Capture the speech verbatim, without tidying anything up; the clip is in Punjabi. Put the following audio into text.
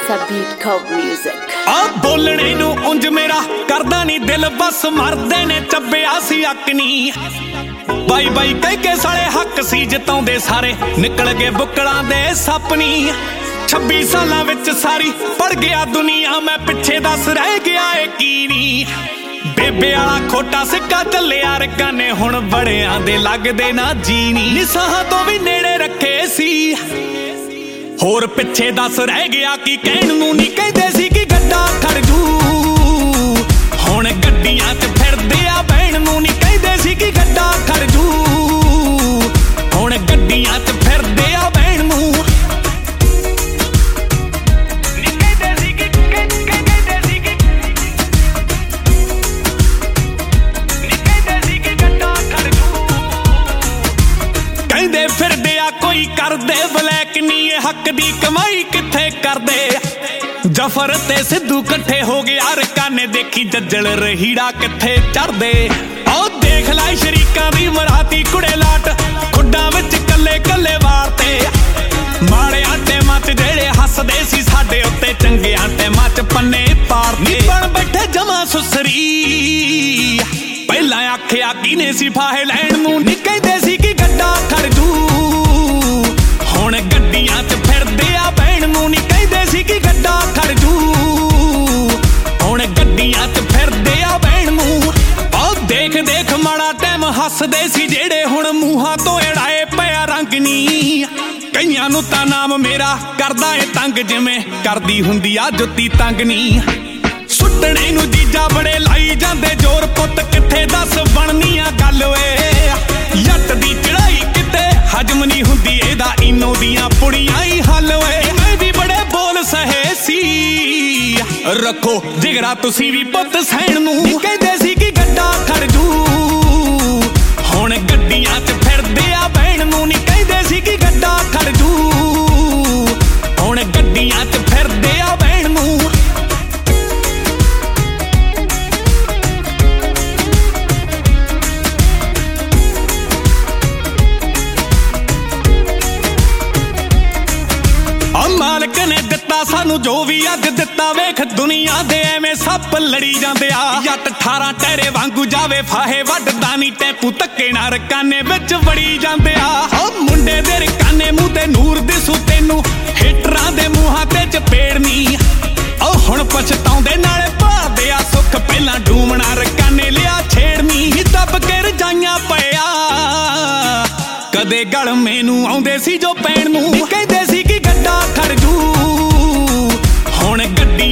Essa Beat Cove Music। ਆ ਬੋਲਣੇ ਨੂੰ ਉਂਝ ਮੇਰਾ ਕਰਦਾ ਨਹੀਂ ਦਿਲ, ਬਸ ਮਰਦੇ ਨੇ ਚੱਬਿਆ ਸੀ ਅੱਕ ਨੀ। ਬਾਈ ਬਾਈ ਕਹਿ ਕੇ ਸਾਲੇ ਹੱਕ ਸੀ ਜਿਤਾਉਂਦੇ ਸਾਰੇ, ਨਿਕਲ ਗਏ ਬੁੱਕਲਾਂ ਦੇ ਸੱਪ ਨੀ। ਛੱਬੀ ਸਾਲਾਂ ਵਿੱਚ ਸਾਰੀ ਪੜ ਗਿਆ ਦੁਨੀਆ, ਮੈਂ ਪਿੱਛੇ ਦੱਸ ਰਹਿ ਗਿਆ ਏ ਕੀ ਨੀ। ਬੇਬੇ ਵਾਲਾ ਖੋਟਾ ਸਿੱਕਾ ਚੱਲਿਆ ਰਕਾਂ ਨੇ, ਹੁਣ ਬੜਿਆਂ ਦੇ ਲੱਗਦੇ ਨਾ ਜੀਣੀ। ਨਿਸਾਹਾਂ ਤੋਂ ਵੀ ਨੇੜੇ ਰੱਖੇ ਸੀ, ਹੋਰ ਪਿੱਛੇ ਦੱਸ ਰਹਿ ਗਿਆ ਕੀ ਕਹਿਣ ਨੂੰ। ਨਹੀਂ ਕਹਿੰਦੇ ਸੀ ਕਿ ਗੱਡਾ ਖੜਜੂ, ਹੁਣ ਗੱਡੀਆਂ 'ਚ ਫਿਰਦੇ ਆ ਬਹਿਣ ਨੂੰ। ਨਹੀਂ ਕਹਿੰਦੇ ਸੀ ਕਿ ਗੱਡਾ ਖੜਜੂ, ਹੁਣ ਗੱਡੀਆਂ 'ਚ ਫਿਰਦੇ ਆ ਬਹਿਣ ਨੂੰ। ਕਹਿੰਦੇ ਫਿਰਦੇ ਆ ਕੋਈ ਕਰਦੇ ਬਲੈਕ ਨੀ, ਇਹ ਹੱਕ ਦੀ ਕਮਾਈ ਕਿੱਥੇ ਕਰਦੇ। ਜਫਰ ਤੇ ਸਿੱਧੂ ਇਕੱਠੇ ਹੋ ਗਏ ਰਕਾਨੇ, ਦੇਖੀ ਜੱਜਲ ਰਹੀੜਾ ਕਿੱਥੇ ਚੜਦੇ। ਆਹ ਦੇਖ ਲੈ ਸ਼ਰੀਕਾਂ ਦੀ ਮਰਾਤੀ ਕੁੜੇ ਲਾਟ, ਖੁੱਡਾਂ ਵਿੱਚ ਕੱਲੇ ਕੱਲੇ ਵਾਰ ਤੇ। ਮਾੜਿਆਂ ਟੈਮਾਂ 'ਚ ਜਿਹੜੇ ਹੱਸਦੇ ਸੀ ਸਾਡੇ ਉੱਤੇ, ਚੰਗਿਆਂ ਟੈਮਾਂ 'ਚ ਪੰਨੇ ਪਾਰਦੇ। ਬਣ ਬੈਠੇ ਜਮਾ ਸੁਸਰੀ, ਪਹਿਲਾਂ ਆਖਿਆ ਕਿਨੇ ਸੀ ਫਾਹੇ ਲੈਣ ਨੂੰ। ਨਹੀਂ ਕਹਿੰਦੇ ਸੀ ਕਿ ਗੱਡਾ ਖੜਜੂ, ਹੁਣ ਗੱਡੀਆਂ 'ਚ ਫਿਰਦੇ ਆ ਬਹਿਣ ਨੂੰ। ਨਹੀਂ ਕਹਿੰਦੇ ਸੀ ਕਿ ਗੱਡਾ ਖੜਜੂ, ਹੁਣ ਗੱਡੀਆਂ 'ਚ ਫਿਰਦੇ ਆ ਬਹਿਣ ਨੂੰ। ਆਹ ਦੇਖ ਦੇਖ ਮਾੜਾ ਟਾਈਮ ਹੱਸਦੇ ਸੀ ਜਿਹੜੇ, ਹੁਣ ਮੂੰਹਾਂ ਤੋਂ ਏੜਾਏ ਪਿਆ ਰੰਗ ਨੀ। ਕਈਆਂ ਨੂੰ ਤਾਂ ਨਾਮ ਮੇਰਾ ਕਰਦਾ ਏ ਤੰਗ, ਜਿਵੇਂ ਕਰਦੀ ਹੁੰਦੀ ਆ ਜੁੱਤੀ ਤੰਗ ਨੀ। ਸੁੱਟਣੇ ਨੂੰ ਜੀਜਾ ਬੜੇ ਲਾਈ ਜਾਂਦੇ ਜ਼ੋਰ, ਪੁੱਤ ਕਿੱਥੇ ਦੱਸ ਬਣਨੀ ਆ ਗੱਲ ਓਏ। ਜੱਟ ਦੀ ਚੜਾਈ ਕਿਤੇ ਹਜਮ ਨਹੀਂ ਹੁੰਦੀ, ਇਹਦਾ ਇਨੋ ਦੀਆਂ ਪੁੜੀਆਂ ਹੀ ਹੱਲ ਓਏ। ਮੈਂ ਵੀ ਬੜੇ ਬੋਲ ਸਹੇ ਸੀ, ਰੱਖੋ ਜਿਗਰਾ ਤੁਸੀਂ ਵੀ ਪੁੱਤ ਸਹਿਣ ਨੂੰ। ਕਹਿੰਦੇ ਸੀ ਕਿ ਗੱਡਾ ਖੜਜੂ, ਹੁਣ ਗੱਡੀਆਂ 'ਚ ਫਿਰਦੇ ਆ ਬਹਿਣ ਨੂੰ। ਨਹੀਂ ਕਹਿੰਦੇ ਸੀ ਕਿ ਗੱਡਾ ਖੜਜੂ, ਹੁਣ ਗੱਡੀਆਂ 'ਚ ਫਿਰਦੇ ਆ ਬਹਿਣ ਨੂੰ। ਮਾਲਕ ਨੇ ਦਿੱਤਾ ਸਾਨੂੰ ਜੋ ਵੀ ਅੱਜ ਦਿੱਤਾ, ਵੇਖ ਦੁਨੀਆ ਦੇ ਐਵੇਂ ਸੱਪ ਲੜੀ ਜਾਂਦੇ ਆ। ਜੱਟ ਅਠਾਰਾਂ ਟਹਿਰੇ ਵਾਂਗੂ ਜਾਵੇ ਫਾਹੇ ਵੱਢਦਾ ਨੀ, ਟੈਪੂ ਧੱਕੇ ਨਾਲ ਰਕਾਨੇ ਵਿੱਚ ਵੜੀ ਜਾਂਦੇ ਆ। ਉਹ ਮੁੰਡੇ ਦੇ ਰਕਾਨੇ ਮੂੰਹ ਤੇ ਨੂਰ ਦਿਸੂ ਤੈਨੂੰ, ਹੀਟਰਾਂ ਦੇ ਮੂੰਹਾਂ ਤੇ ਚਪੇੜ ਨੀ। ਉਹ ਹੁਣ ਪਛਤਾਉਂਦੇ ਨਾਲੇ ਭਾਲਦੇ ਆ ਸੁੱਖ, ਪਹਿਲਾਂ ਡੂਮਣਾ ਰਕਾਨੇ ਲਿਆ ਛੇੜਨੀ। ਦੱਬ ਕੇ ਰਜਾਈਆਂ ਪਿਆ ਕਦੇ ਗਲ ਮੈਨੂੰ ਆਉਂਦੇ ਸੀ ਜੋ ਪੈਣ ਨੂੰ। ਕਹਿੰਦੇ ਸੀ ਕਿ ਗੱਡਾ ਖੜਜੂ, ਹੁਣ ਗੱਡੀ